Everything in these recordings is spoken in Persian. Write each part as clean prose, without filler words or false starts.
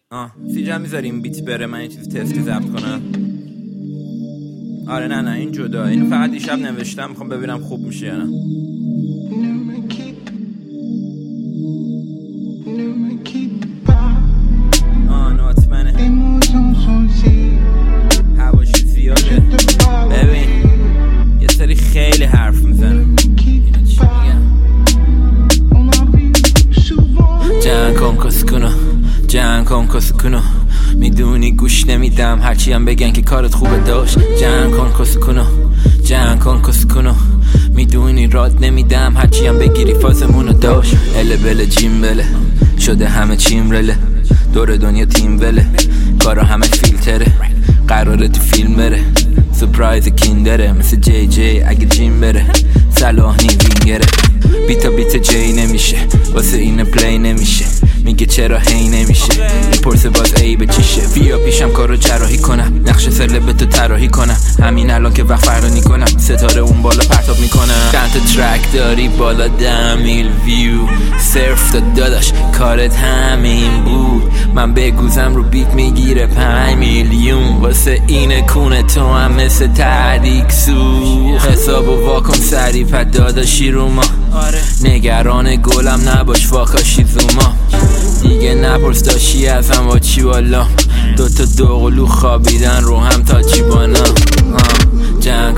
سیجا میذاریم بیت بره، من این چیز تستی ضبط کنم. آره نه این جدا، این فقط دیشب نوشتم، میخوام ببینم خوب میشه یا نه. نوت منه هواشی زیاده، ببین یه سری خیلی حرف میزنم. جان کن کسکنو میدونی گوش نمیدم هرچی هم بگن که کارت خوبه داشت. جان کن کسکنو میدونی راد نمیدم هرچی هم بگیری فازمونو داشت. اله بله جیم بله شده همه چیم رله، دور دنیا تیم بله کارا همه فیلتره، قراره تو فیلم بره سپرایز کیندره مثل جی جی اگه جیم بره صلاح وینگره. بیت جی نمیشه واسه این پلی نمیشه، میگه چرا هی نمیشه میپرسه باز ای به چیشه. بیا پیشم کارو جراحی کنم، نقش سلب تو طراحی کنم، همین الان که وقت فرانی کنم ستاره اون بالا پرتاب میکنم. چند تا ترک داری بالا 10 میل ویو صرف داداش کارت همین بود، من بگوزم رو بیت میگیره 5 میلیون واسه این کونه تو هم مثل تحریک سو. حسابو واکن سری پد داداشی رو ما، نگران گلم نباش واکاشی زوما، دیگه نپرس داشی ازم با چی والا، دوتا دوقلو خوابیدن رو هم تا چی بانا. جان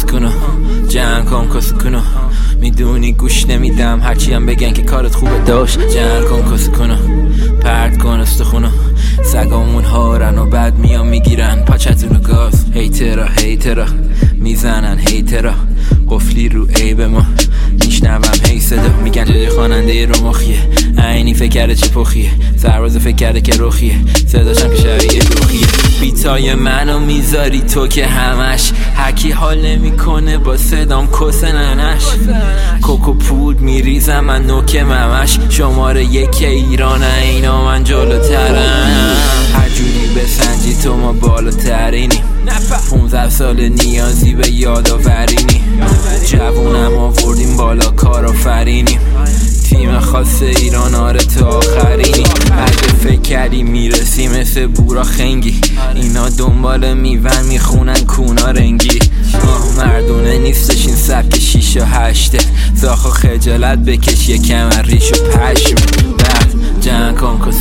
کن کسکنو میدونی گوش نمیدم هرچی هم بگن که کارت خوبه داشت. جان کن کسکنو پرد کن استخونو، سگامون هارن و بعد میان میگیرن پاچتونو گاز. هیترا میزنن هیترا قفلی رو عیب ما، میشنوم هی صدا میگن جای خواننده رو مخیه، عینی فکر کرده چه پخیه، سرباز فکر کرده که رخیه، صداشم که شبیه روخیه. بیتای منو میذاری تو که همش حکی حال نمیکنه با صدام کسننش، کوکو پود میریزم من نوک ممش، شماره 1 ایران اینا من جلوترم، هر جوری بسنجی تو ما بالاترینی، 15 سال نیازی به یادآورینی، جوونم آوردیم بالا کارآفرینی، تیم خاص ایران آره تو آخرینی، اگه فکر کردی میرسی مثل بورا خنگی، اینا دنبال میون میخونن کونا رنگی، مردونه نیستش این سبک 6 و 8، زاخو خجالت بکش یکم ریش و پشم. بعد جان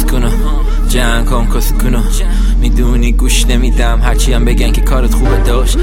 کن کسکنو میدونی گوش نمیدم هرچی هم بگن که کارت خوبه داشت.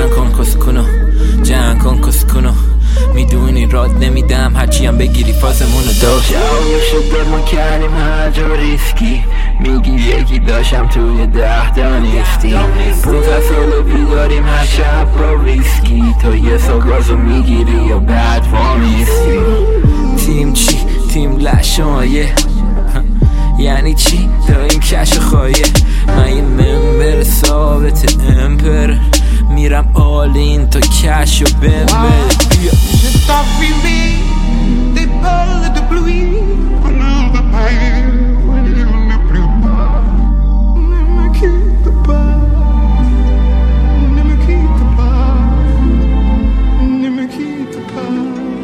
جان کن کسکنو میدونی راد نمیدم هرچی هم بگیری فازمونو داشت. شده ما کردیم هر جا ریسکی، میگی یکی داشتم توی 10 تا نیستی، 15 سال بیداریم هر شب با ریسکی، تو یه سال گازو میگیری یا بعد وامیستی. تیم چی؟ تیم لشمایه یعنی چی؟ داریم کش خواهیه، من یه ممبر ثابت امپر، میرم آلین تا کش و بمبر. Je t'en filmé des balles de pluie, ne me plus bas, ne me quitte pas, ne me quitte pas, ne me quitte pas,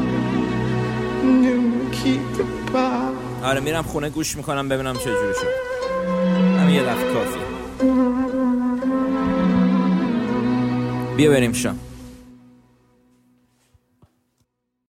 ne me quitte pas. آره میرم خونه گوش میکنم ببینم چه جوری شد، همین یه دفعه کافیه. بیا بریم شام.